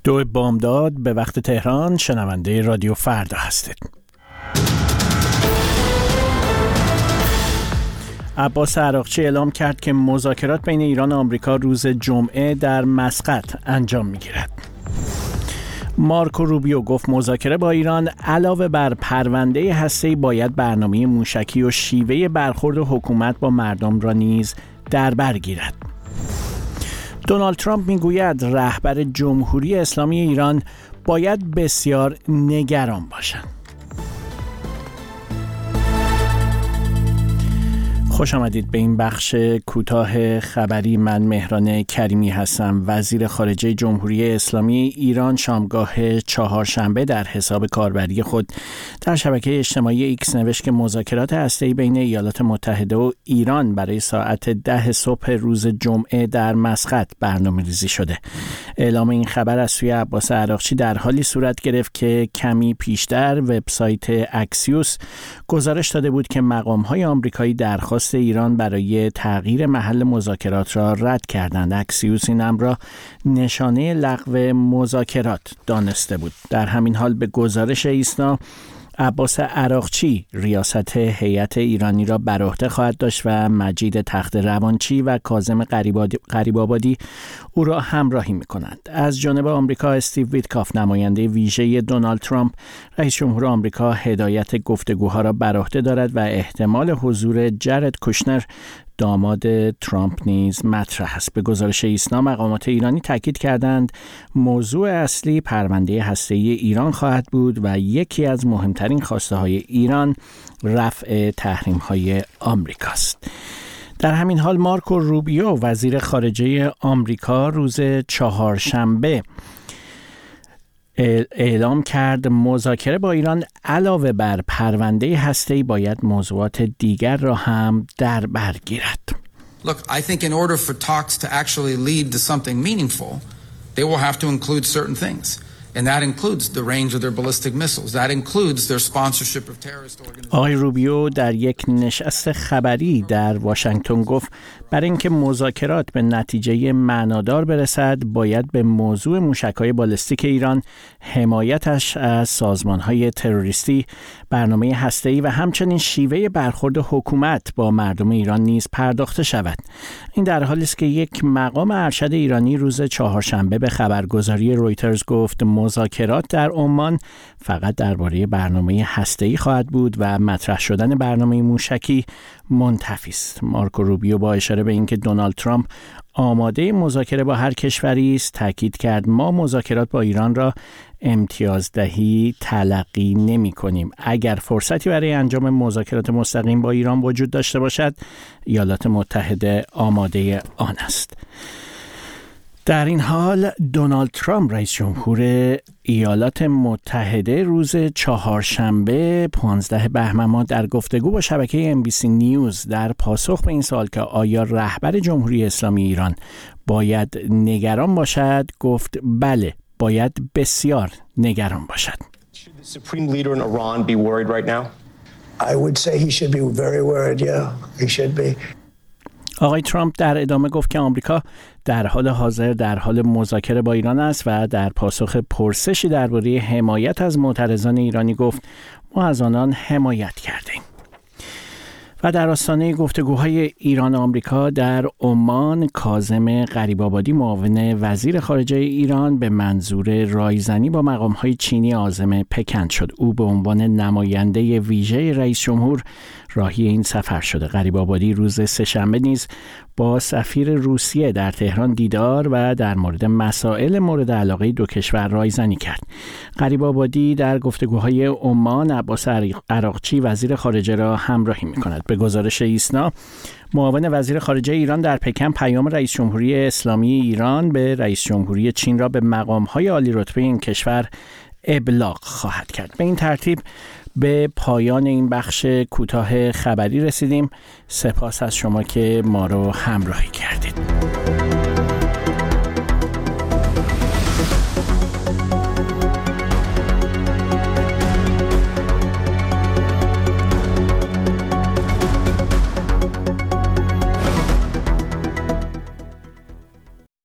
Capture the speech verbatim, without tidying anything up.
دو بامداد به وقت تهران، شنونده رادیو فردا هستید. عباس عراقچی اعلام کرد که مذاکرات بین ایران و آمریکا روز جمعه در مسقط انجام می‌گیرد. مارکو روبیو گفت مذاکره با ایران علاوه بر پرونده هسته‌ای باید برنامه موشکی و شیوه برخورد حکومت با مردم را نیز در بر گیرد. دونالد ترامپ میگوید رهبر جمهوری اسلامی ایران باید بسیار نگران باشد. خوش آمدید به این بخش کوتاه خبری. من مهران کریمی هستم. وزیر خارجه جمهوری اسلامی ایران شامگاه چهارشنبه در حساب کاربری خود در شبکه اجتماعی ایکس نوشت که مذاکرات هسته‌ای بین ایالات متحده و ایران برای ساعت ده صبح روز جمعه در مسقط برنامه‌ریزی شده. اعلام این خبر از سوی عباس عراقچی در حالی صورت گرفت که کمی پیشتر وبسایت اکسیوس گزارش داده بود که مقام‌های آمریکایی درخواست ایران برای تغییر محل مذاکرات را رد کردند. اکسیوس این امر را نشانه لغو مذاکرات دانسته بود. در همین حال به گزارش ایسنا عباس عراقچی ریاست هیئت ایرانی را بر عهده خواهد داشت و مجید تخت روانچی و کاظم غریب‌آبادی او را همراهی می‌کنند. از جانب آمریکا استیو ویتکاف نماینده ویژه دونالد ترامپ رئیس جمهور آمریکا هدایت گفتگوها را بر عهده دارد و احتمال حضور جرد کوشنر داماد ترامپ نیز مطرح است. به گزارش ایسنا مقامات ایرانی تاکید کردند موضوع اصلی پرونده هسته‌ای ایران خواهد بود و یکی از مهمترین خواسته‌های ایران رفع تحریم‌های آمریکاست. در همین حال مارکو روبیو وزیر خارجه آمریکا روز چهارشنبه اعلام کرد مذاکره با ایران علاوه بر پرونده هسته‌ای باید موضوعات دیگر را هم در بر گیرد. Look, I think in order for talks to actually lead to something meaningful, they will have to include certain things. And that includes the range of their ballistic missiles. That includes their sponsorship of terrorist organizations. آقای روبیو در یک نشست خبری در واشنگتن گفت برای اینکه مذاکرات به نتیجه معنادار برسد باید به موضوع موشک‌های بالستیک ایران، حمایتش از سازمان‌های تروریستی، برنامه هسته‌ای و همچنین شیوه برخورد حکومت با مردم ایران نیز پرداخته شود. این در حالی است که یک مقام ارشد ایرانی روز چهارشنبه به خبرگزاری رویترز گفت مذاکرات در عمان فقط درباره برنامه هسته‌ای خواهد بود و مطرح شدن برنامه موشکی منتفی است. مارکو روبیو با اشاره به اینکه دونالد ترامپ آماده مذاکره با هر کشوری است تاکید کرد ما مذاکرات با ایران را امتیازدهی تلقی نمی کنیم. اگر فرصتی برای انجام مذاکرات مستقیم با ایران وجود داشته باشد ایالات متحده آماده آن است. در این حال دونالد ترامپ رئیس جمهور ایالات متحده روز چهارشنبه پانزده بهمن ماه در گفتگو با شبکه ام بی سی نیوز در پاسخ به این سوال که آیا رهبر جمهوری اسلامی ایران باید نگران باشد گفت بله باید بسیار نگران باشد. Should the supreme leader in Iran be worried right now? I would say he should be very worried. Yeah, he should be. آقای ترامپ در ادامه گفت که آمریکا در حال حاضر در حال مذاکره با ایران است و در پاسخ پرسشی درباره حمایت از معترضان ایرانی گفت ما از آنان حمایت کردیم. و در آستانه گفتگوهای ایران و آمریکا در عمان کاظم غریب‌آبادی معاون وزیر خارجه ایران به منظور رایزنی با مقام‌های چینی عازم پکن شد. او به عنوان نماینده ویژه رئیس جمهور راهی این سفر شده. غریب‌آبادی روز سه‌شنبه نیز با سفیر روسیه در تهران دیدار و در مورد مسائل مورد علاقه دو کشور رایزنی کرد. غریب‌آبادی در گفتگوهای عمان عباس عراقچی وزیر خارجه را همراهی می‌کند. به گزارش ایسنا معاون وزیر خارجه ایران در پکن پیام رئیس جمهوری اسلامی ایران به رئیس جمهوری چین را به مقام‌های عالی رتبه این کشور ابلاغ خواهد کرد. به این ترتیب به پایان این بخش کوتاه خبری رسیدیم. سپاس از شما که ما رو همراهی کردید.